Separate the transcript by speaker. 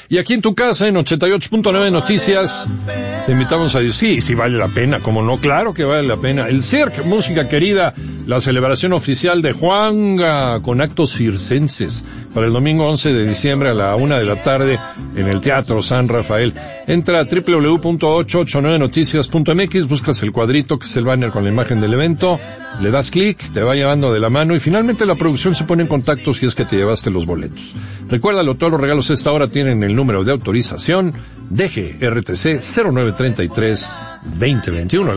Speaker 1: Y aquí en tu casa, en 88.9 Noticias, te invitamos a decir, sí vale la pena, como no, claro que vale la pena. El Cirque, música querida, la celebración oficial de Juanga, con actos circenses, para el domingo 11 de diciembre a la 1 de la tarde, en el Teatro San Rafael. Entra a www.889noticias.mx, buscas el cuadrito que es el banner con la imagen del evento, le das clic, te va llevando de la mano y finalmente la producción se pone en contacto si es que te llevaste los boletos. Recuérdalo, todos los regalos a esta hora tienen el número de autorización DGRTC 0933-2021.